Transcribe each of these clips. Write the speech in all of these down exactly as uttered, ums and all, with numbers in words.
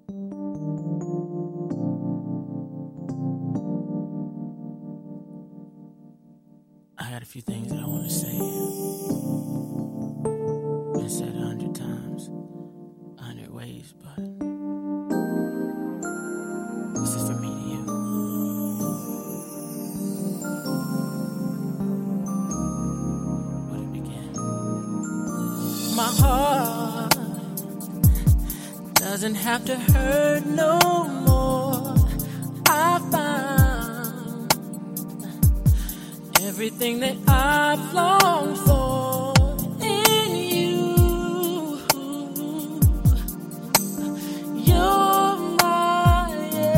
I got a few things that I want to say. Been said a hundred times, a hundred ways, but this is for me to you. Where to begin? My heart doesn't have to hurt no more. I found everything that I've longed for in you. You're my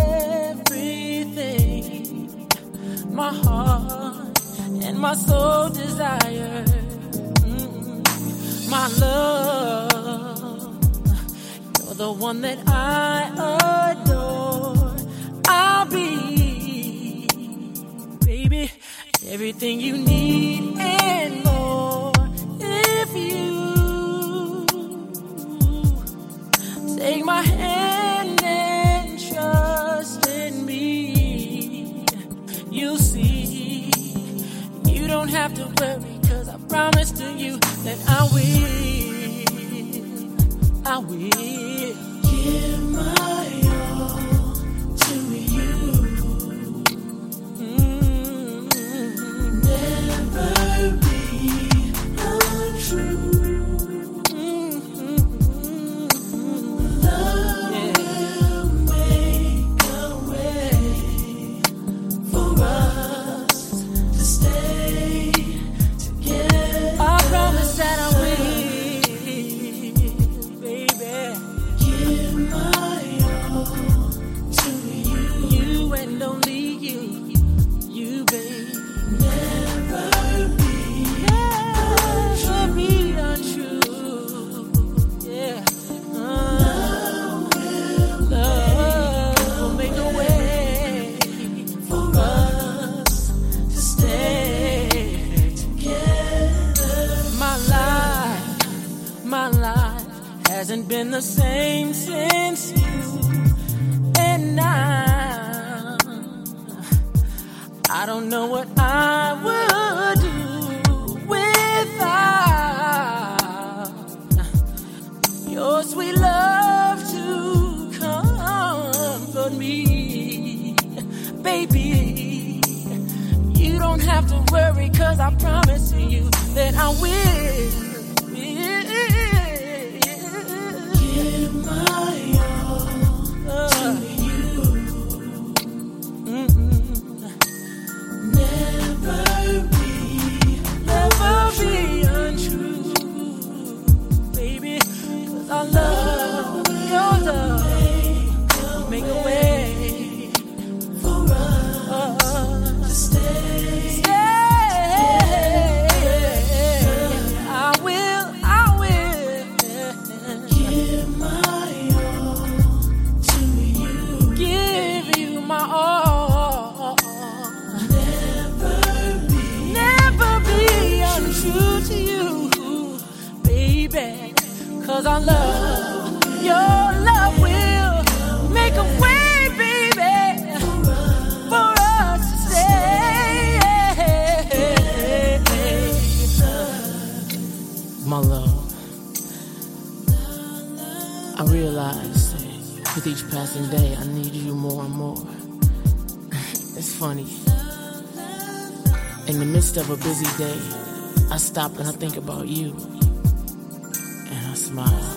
everything, my heart and my soul desire. Mm-mm. My love, you're the one that I adore. I'll be, baby, everything you need and more. If you take my hand and trust in me, you'll see. You don't have to worry, 'cause I promise to you that I will, I will give my all to you. My life hasn't been the same since you, and now I don't know what I would do without your sweet love to comfort me, baby. You don't have to worry, 'cause I promise you that I will. Give my all to you. Mm-mm. Never be, never be untrue, baby. 'Cause I love your love. Make a way for us to stay. stay. I will, I will give my all to you. Give you my all. Never be, never be untrue to you, baby. 'Cause I love your love will make a way, baby, for us to stay. My love, I realize that with each passing day I need you more and more. It's funny, in the midst of a busy day, I stop and I think about you, and I smile.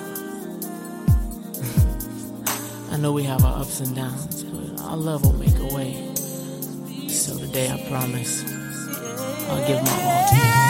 I know we have our ups and downs, but our love will make a way. So today I promise I'll give my all to you.